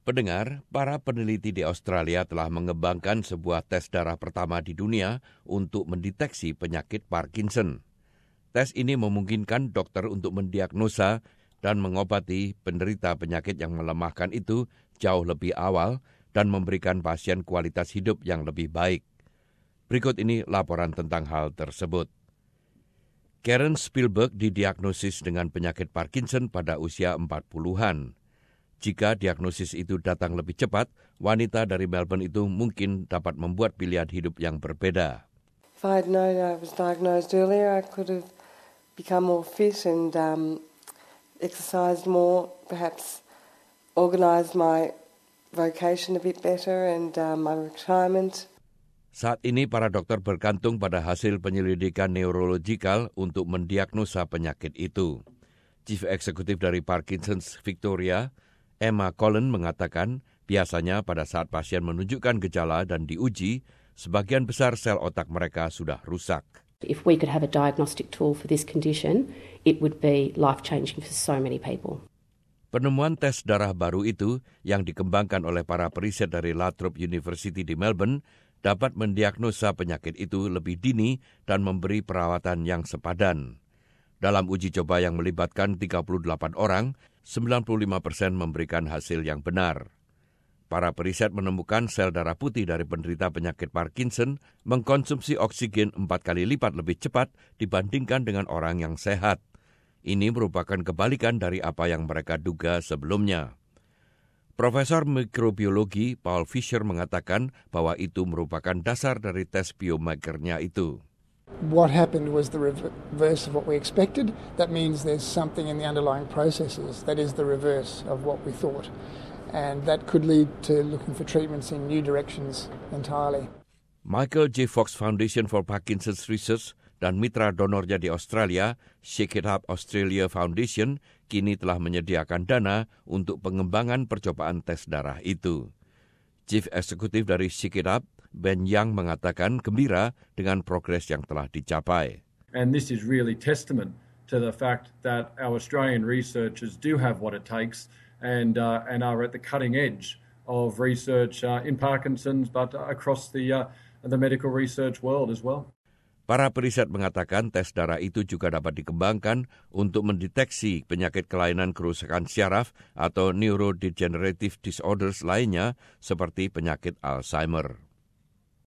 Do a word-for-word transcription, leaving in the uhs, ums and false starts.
Pendengar, para peneliti di Australia telah mengembangkan sebuah tes darah pertama di dunia untuk mendeteksi penyakit Parkinson. Tes ini memungkinkan dokter untuk mendiagnosa dan mengobati penderita penyakit yang melemahkan itu jauh lebih awal dan memberikan pasien kualitas hidup yang lebih baik. Berikut ini laporan tentang hal tersebut. Karen Spielberg didiagnosis dengan penyakit Parkinson pada usia empat puluhan. Jika diagnosis itu datang lebih cepat, wanita dari Melbourne itu mungkin dapat membuat pilihan hidup yang berbeda. If I had known I was diagnosed earlier, I could have become more fit and um, exercised more, perhaps organised my vocation a bit better and um, my retirement. Saat ini para dokter bergantung pada hasil penyelidikan neurologikal untuk mendiagnosa penyakit itu. Chief Executive dari Parkinson's Victoria, Emma Collin mengatakan biasanya pada saat pasien menunjukkan gejala dan diuji, sebagian besar sel otak mereka sudah rusak. If we could have a diagnostic tool for this condition, it would be life-changing for so many people. Penemuan tes darah baru itu yang dikembangkan oleh para periset dari La Trobe University di Melbourne dapat mendiagnosa penyakit itu lebih dini dan memberi perawatan yang sepadan. Dalam uji coba yang melibatkan tiga puluh delapan orang, sembilan puluh lima persen memberikan hasil yang benar. Para periset menemukan sel darah putih dari penderita penyakit Parkinson mengkonsumsi oksigen empat kali lipat lebih cepat dibandingkan dengan orang yang sehat. Ini merupakan kebalikan dari apa yang mereka duga sebelumnya. Profesor mikrobiologi Paul Fisher mengatakan bahwa itu merupakan dasar dari tes biomarkernya itu. What happened was the reverse of what we expected. That means there's something in the underlying processes that is the reverse of what we thought. And that could lead to looking for treatments in new directions entirely. Michael J. Fox Foundation for Parkinson's Research dan mitra donornya di Australia, Shake It Up Australia Foundation, kini telah menyediakan dana untuk pengembangan percobaan tes darah itu. Chief Executive dari Shake It Up, Ben Young mengatakan gembira dengan progres yang telah dicapai. And this is really testament to the fact that our Australian researchers do have what it takes and uh, and are at the cutting edge of research uh, in Parkinson's, but across the uh, the medical research world as well. Para periset mengatakan tes darah itu juga dapat dikembangkan untuk mendeteksi penyakit kelainan kerusakan syaraf atau neurodegenerative disorders lainnya seperti penyakit Alzheimer.